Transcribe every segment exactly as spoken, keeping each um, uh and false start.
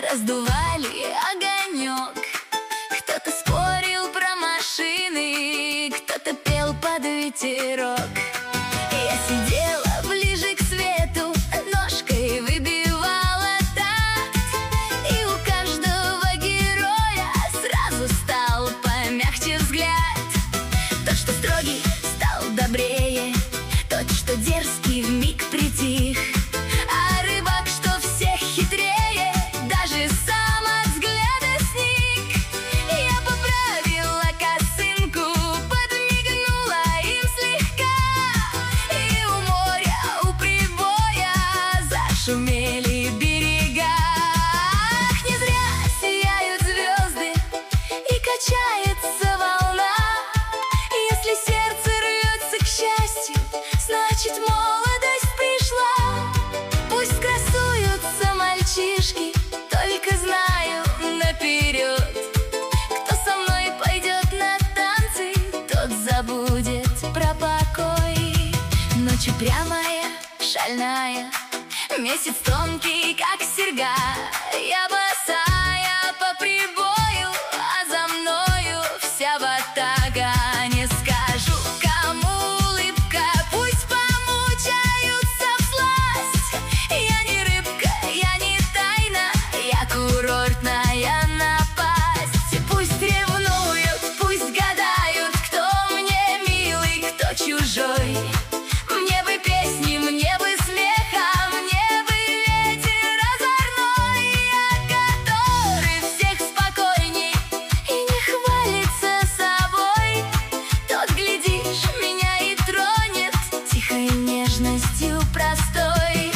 раздували огонек. Кто-то спорил про машины, кто-то пел под ветерок. Я сидела ближе к свету, ножкой выбивала такт, и у каждого героя сразу стал помягче взгляд. Тот, что строгий, стал добрее, тот, что дерзкий, вмиг притих, а рыбак, что всех хитрее, даже сам от взгляда сник. Я поправила косынку, подмигнула им слегка, и у моря, у прибоя зашумели берега. Ах, не зря сияют звезды и качается волна. Если сердце рвется к счастью, значит, молодость пришла. Пусть красуются мальчишки, только знаю наперед: кто со мной пойдет на танцы, тот забудет про покой. Ночь упрямая, шальная, месяц тонкий, как серьга. Я босая по прибою, а за мною вся ватага. Не скажу, кому улыбка, пусть помучаются всласть. Я не рыбка, я не тайна, я курортная напасть. Пусть ревнуют, пусть гадают, кто мне милый, кто чужой. Мне бы песни, мне бы смеха, мне бы ветер озорной, который всех спокойней и не хвалится собой. Тот, глядишь, меня и тронет тихой нежностью простой.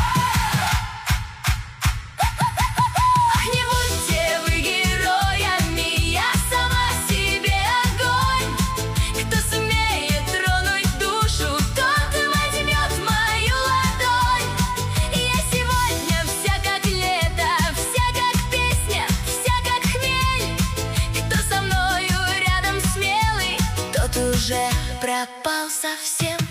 Ах, не будьте вы героями, я сама себе огонь. Кто сумеет тронуть душу, тот возьмет мою ладонь. Я сегодня вся как лето, вся как песня, вся как хмель. Кто со мною рядом смелый, тот уже пропал совсем.